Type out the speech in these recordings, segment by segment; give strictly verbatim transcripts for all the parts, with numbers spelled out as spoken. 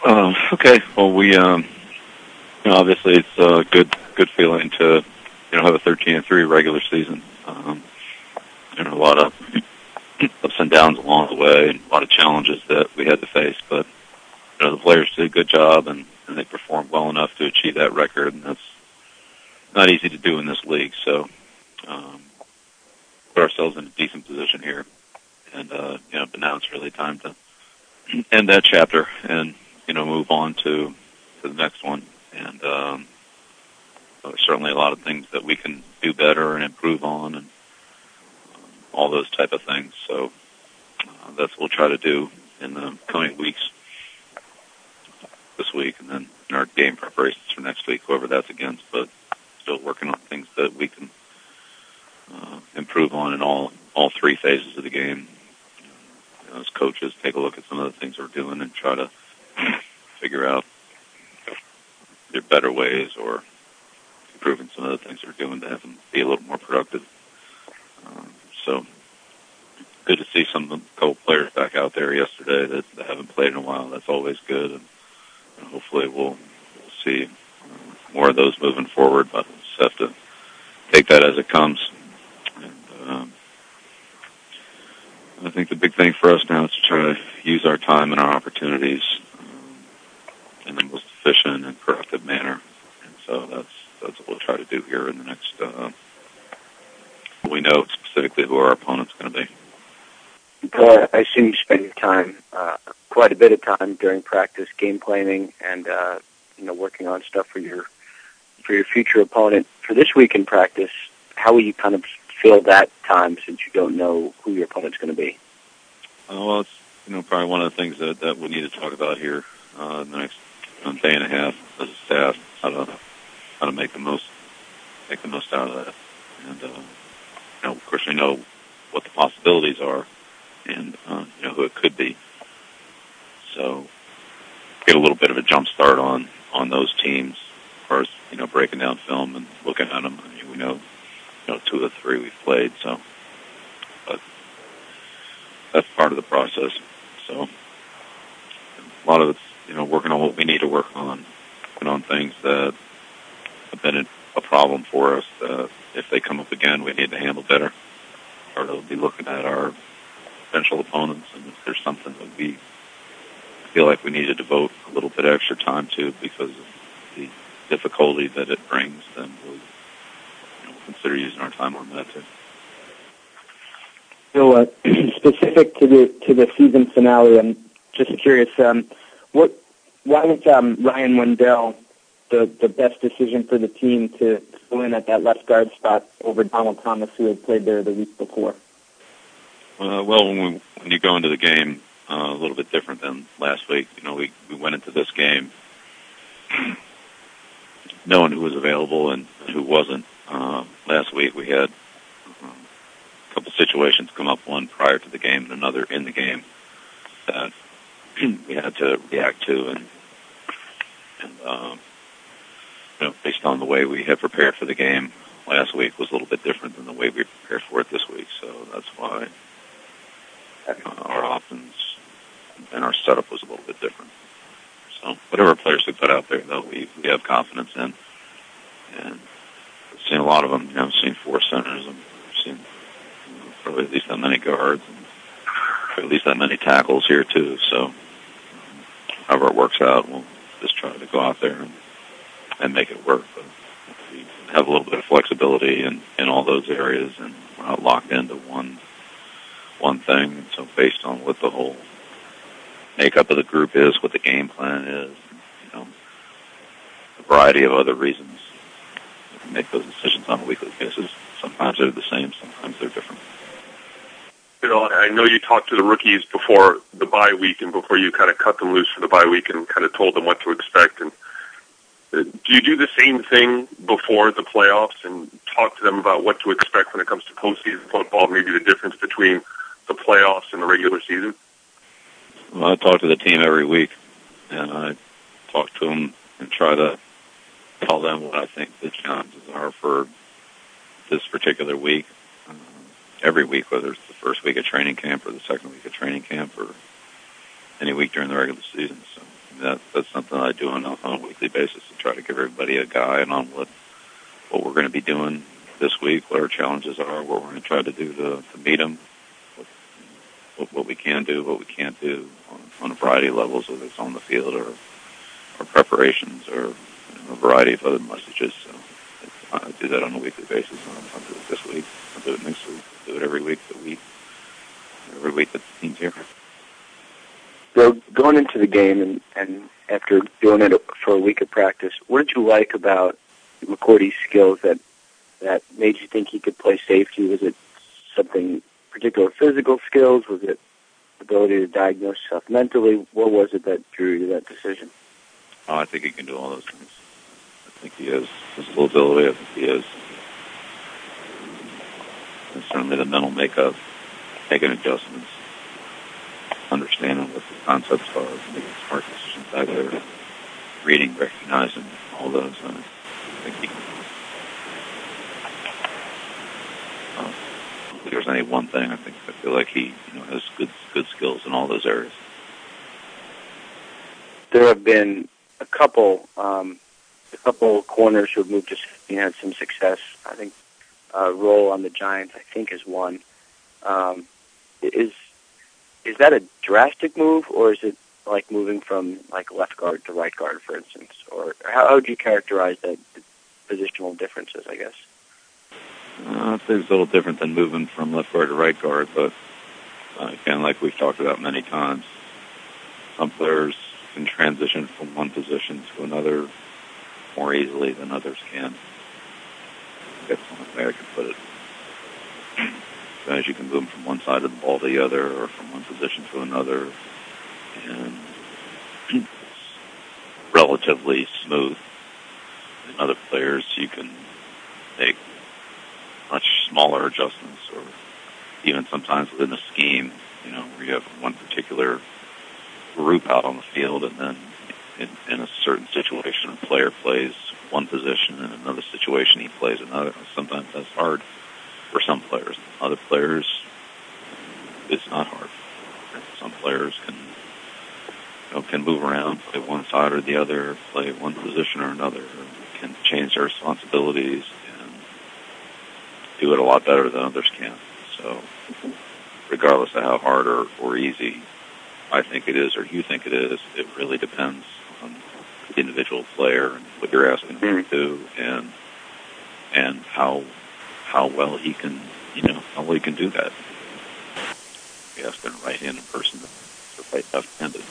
Um, okay. Well, we um, you know, obviously it's a good good feeling to you know have a thirteen and three regular season. Um, you know, a lot of ups and downs along the way, and a lot of challenges that we had to face. But you know, the players did a good job, and, and they performed well enough to achieve that record, and that's not easy to do in this league. So, um, put ourselves in a decent position here, and uh, you know, but now it's really time to end that chapter and you know move on to to the next one. And um, there's certainly a lot of things that we can do better and improve on, and um, all those type of things. So uh, that's what we'll try to do in the coming weeks. This week, and then in our game preparations for next week, whoever that's against. But still working on things that we can uh, improve on in all all three phases of the game. You know, as coaches, take a look at some of the things we're doing and try to figure out their better ways or improving some of the things we're doing to have them be a little more productive. Um, so good to see some a couple players back out there yesterday that, that haven't played in a while. That's always good. And, and hopefully we'll, we'll see uh, more of those moving forward, but we'll just have to take that as it comes. And um, I think the big thing for us now is to try to use our time and our opportunities um, in the most efficient and productive manner. And so that's that's what we'll try to do here in the next. Uh, we know specifically who our opponent's going to be. Uh, I assume you spend your time, uh, quite a bit of time during practice, game planning, and uh, you know, working on stuff for your for your future opponent. For this week in practice, how will you kind of fill that time since you don't know who your opponent's going to be? Uh, well, it's you know probably one of the things that, that we need to talk about here uh, in the next um, day and a half as a staff, how to how to make the most make the most out of that. And uh, you know, of course, we know what the possibilities are, and uh, you know who it could be. So get a little bit of a jump start on, on those teams as far as you know breaking down film and looking at them. I mean, we know you know two of the three we've played, so but that's part of the process. So a lot of it's you know working on what we need to work on, working on things that have been a problem for us. Uh, if they come up again, we need to handle better. Or they'll be looking at our potential opponents, and if there's something that we feel like we need to devote a little bit extra time to because of the difficulty that it brings, then we'll you know, consider using our time on that too. So, uh, specific to the to the season finale, I'm just curious. Um, what why was um, Ryan Wendell the the best decision for the team to fill in at that left guard spot over Donald Thomas, who had played there the week before? Uh, well, when, we, when you go into the game, uh, a little bit different than last week. You know, we, we went into this game knowing who was available and who wasn't. Uh, last week we had uh, a couple situations come up, one prior to the game and another in the game that we had to react to, and and um, you know, based on the way we had prepared for the game last week was a little bit different than the way we prepared for it this week. So that's why uh, our offense and our setup was a little bit different. So whatever players we put out there, though, we, we have confidence in. And I've seen a lot of them. You know, I've seen four centers. I've seen you know, probably at least that many guards and at least that many tackles here, too. So however it works out, we'll just try to go out there and, and make it work. But we have a little bit of flexibility in, in all those areas, and we're not locked into one one thing. And so based on what the whole makeup of the group is, what the game plan is, you know, a variety of other reasons, we can make those decisions on a weekly basis. Sometimes they're the same, sometimes they're different. You know, I know you talked to the rookies before the bye week and before you kind of cut them loose for the bye week and kind of told them what to expect. And uh, do you do the same thing before the playoffs and talk to them about what to expect when it comes to postseason football, maybe the difference between the playoffs and the regular season? Well, I talk to the team every week, and I talk to them and try to tell them what I think the challenges are for this particular week. Uh, every week, whether it's the first week of training camp or the second week of training camp or any week during the regular season. So that that's something I do on a, on a weekly basis to try to give everybody a guide on what what we're going to be doing this week, what our challenges are, what we're going to try to do to, to meet them, what, what we can do, what we can't do on, on a variety of levels, whether it's on the field or, or preparations or you know, a variety of other messages. So I do that on a weekly basis. I'll do it this week. I'll do it next week. I'll do it every week that we, every week that the team's here. So going into the game and, and after doing it for a week of practice, what did you like about McCourty's skills that that made you think he could play safety? Was it something particular physical skills? Was it ability to diagnose stuff mentally? What was it that drew you to that decision? Oh, I think he can do all those things. I think he has physical ability. I think he has and certainly the mental makeup, making adjustments, understanding what the concepts are, making smart decisions out there, reading, recognizing all those. And I think he can. Uh, I don't think there's any one thing. I think I feel like he, you know, has good good skills in all those areas. There have been a couple, um, a couple corners who have moved to you know, had some success. I think uh, Roll on the Giants, I think, is one. Um, is is that a drastic move, or is it like moving from like left guard to right guard, for instance? Or how, how would you characterize that the positional differences? I guess. Uh, I think it's a little different than moving from left guard to right guard, but uh, again, like we've talked about many times, some players can transition from one position to another more easily than others can. That's the only way I can put it. As you can move from one side of the ball to the other, or from one position to another, and it's relatively smooth. In other players, you can make much smaller adjustments, or even sometimes within a scheme, you know, where you have one particular group out on the field, and then in, in a certain situation, a player plays one position, and in another situation, he plays another. Sometimes that's hard for some players. Other players, it's not hard. Some players can, you know, can move around, play one side or the other, play one position or another, or can change their responsibilities and do it a lot better than others can. So, regardless of how hard or, or easy I think it is or you think it is, it really depends on the individual player and what you're asking him to do, and and how how well he can, you know, how well he can do that. If you ask a right-handed person or right left-handed,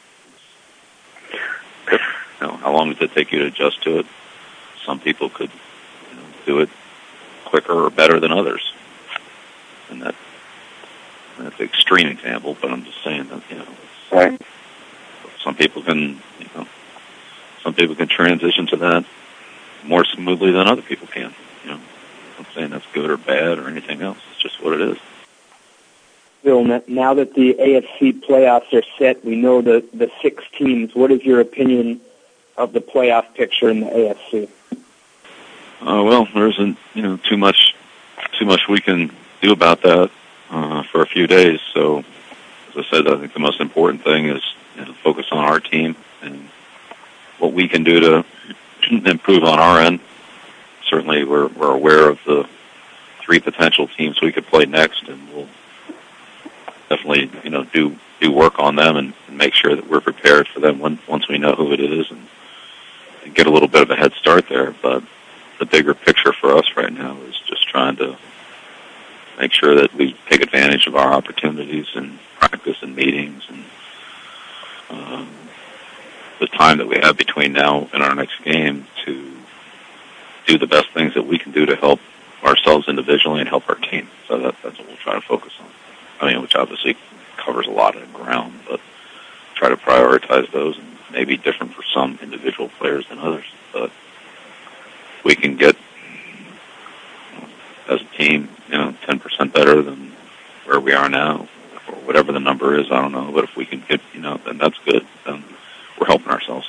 you know, how long does it take you to adjust to it? Some people could, you know, do it quicker or better than others, and that that's an extreme example. But I'm just saying that, you know, it's, right. Some people can, you know, some people can transition to that more smoothly than other people can. You know, I'm saying that's good or bad or anything else. It's just what it is. Bill, now that the A F C playoffs are set, we know the, the six teams. What is your opinion of the playoff picture in the A F C? Uh, well, there isn't, you know, too much, too much we can do about that uh, for a few days. So, as I said, I think the most important thing is, you know, focus on our team and what we can do to improve on our end. Certainly, we're we're aware of the three potential teams we could play next, and we'll definitely, you know, do do work on them and, and make sure that we're prepared for them when, once we know who it is, and, and get a little bit of a head start there. But the bigger picture for us right now is just trying to make sure that we take advantage of our opportunities and practice and meetings and um, the time that we have between now and our next game to do the best things that we can do to help ourselves individually and help our team. So that, that's what we'll try to focus on. I mean, which obviously covers a lot of ground, but try to prioritize those, and maybe different for some individual players than others. But we can get, you know, as a team, you know, ten percent better than where we are now, or whatever the number is, I don't know. But if we can get, you know, then that's good. Then we're helping ourselves.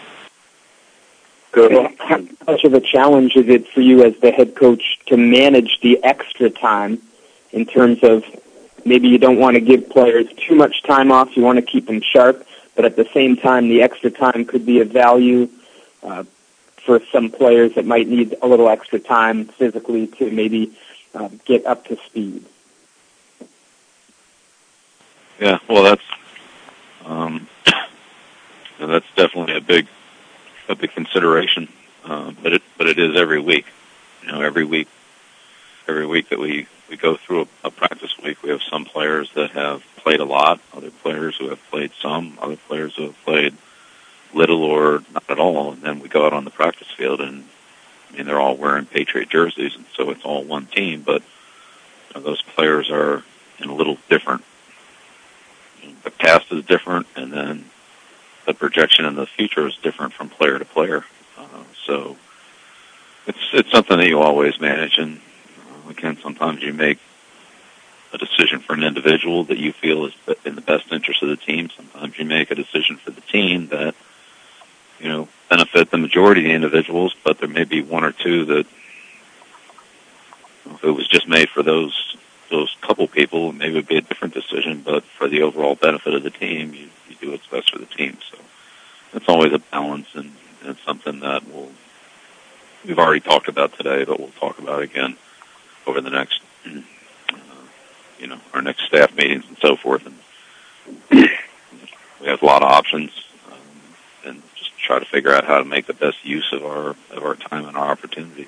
Well, how much of a challenge is it for you as the head coach to manage the extra time in terms of maybe you don't want to give players too much time off, you want to keep them sharp, but at the same time, the extra time could be of value uh, for some players that might need a little extra time physically to maybe uh, get up to speed. Yeah, well, that's um, that's definitely a big a big consideration, uh, but it but it is every week. You know, every week, every week that we, we go through a, a practice week, we have some players that have played a lot, other players who have played some, other players who have played little or not at all, and then we go out on the practice field, and I mean, they're all wearing Patriot jerseys, and so it's all one team, but you know, those players are in a little different. The past is different, and then the projection in the future is different from player to player. Uh, so it's it's something that you always manage, and uh, again, sometimes you make a decision for an individual that you feel is in the best interest of the team. Sometimes you make a decision for the team that, you know, benefit the majority of the individuals, but there may be one or two that, if it was just made for those those couple people, maybe it would be a different decision, but for the overall benefit of the team, you, you do what's best for the team. So it's always a balance, and, and it's something that we'll, we've already talked about today, but we'll talk about again over the next, uh, you know, our next staff meetings and so forth. And we have a lot of options, um, and just try to figure out how to make the best use of our of our time and our opportunities.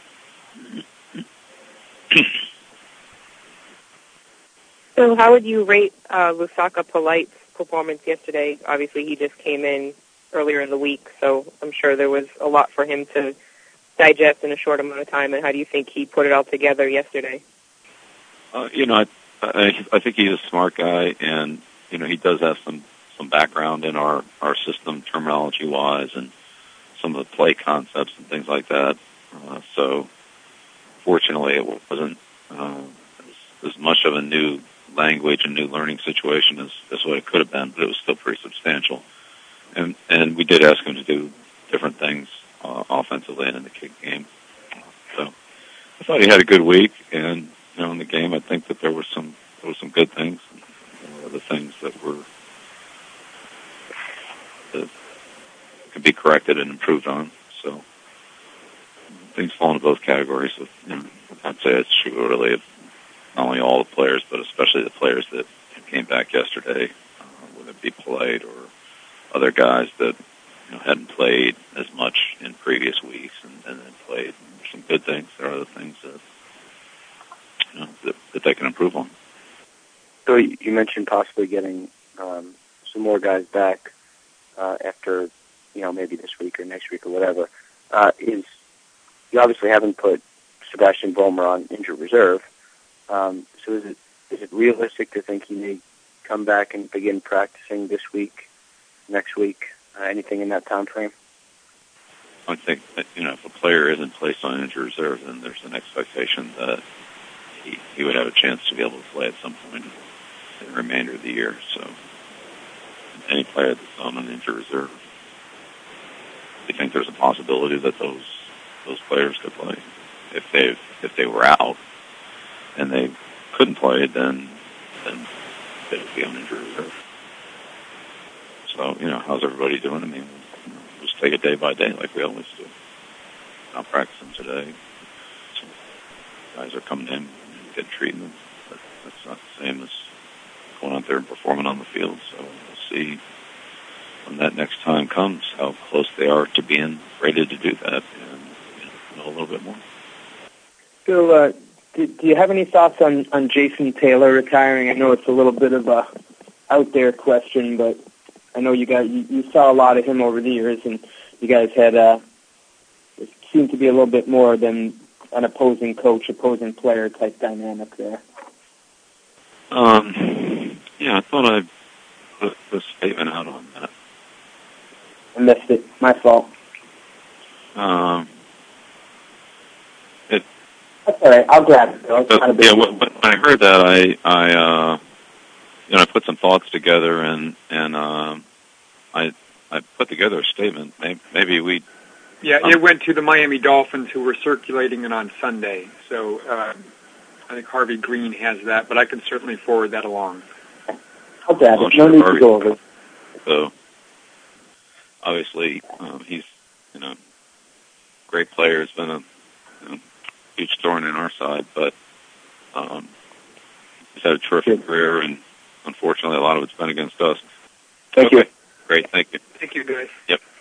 So how would you rate uh, Lusaka Polite's performance yesterday? Obviously, he just came in earlier in the week, so I'm sure there was a lot for him to digest in a short amount of time. And how do you think he put it all together yesterday? Uh, you know, I, I, I think he's a smart guy, and, you know, he does have some, some background in our, our system terminology-wise and some of the play concepts and things like that. Uh, so, fortunately, it wasn't uh, as, as much of a new language and new learning situation as, as what it could have been, but it was still pretty substantial. And and we did ask him to do different things uh, offensively and in the kick game. So I thought he had a good week, and you know, in the game, I think that there were some there were some good things, and there were other things that were that could be corrected and improved on. So things fall into both categories. Of, you know, I'd say it's true really of not only all the players, but especially the players that came back yesterday, uh, whether it be Polite or other guys that you know, hadn't played as much in previous weeks and, and then played. There's some good things. There are other things that, you know, that, that they can improve on. So you mentioned possibly getting um, some more guys back uh, after, you know, maybe this week or next week or whatever. Uh, is you obviously haven't put Sebastian Vollmer on injured reserve. Um, so is it is it realistic to think he may come back and begin practicing this week, next week, uh, anything in that time frame? I think that, you know, if a player isn't placed on injured reserve, then there's an expectation that he, he would have a chance to be able to play at some point in the remainder of the year. So any player that's on an injured reserve, we think there's a possibility that those those players could play. If they if they were out and they couldn't play, then then they would be on injured reserve. So, you know, how's everybody doing? I mean, you know, just take it day by day like we always do. Not practicing today. So guys are coming in and getting treatment, but that's not the same as going out there and performing on the field. So we'll see when that next time comes how close they are to being ready to do that and you know, know a little bit more. So, uh, do, do you have any thoughts on, on Jason Taylor retiring? I know it's a little bit of a out there question, but I know you guys you, you saw a lot of him over the years, and you guys had uh, it seemed to be a little bit more than an opposing coach, opposing player type dynamic there. Um, yeah, I thought I put a statement out on that. I missed it. My fault. Um, it, That's all right. I'll grab it. It's but, not a big yeah, deal. when I heard that, I, I, uh, you know, I put some thoughts together, and and um, I, I put together a statement. Maybe, maybe we. Yeah, um, it went to the Miami Dolphins, who were circulating it on Sunday. So uh, I think Harvey Green has that, but I can certainly forward that along. I'll grab well, it. No sure, need Harvey, to go over it. So obviously, um, he's you know great player. Has been a you know, huge thorn in our side, but um, he's had a terrific career, and unfortunately, a lot of it's been against us. Thank okay. you. Great. Thank you. Thank you, guys. Yep.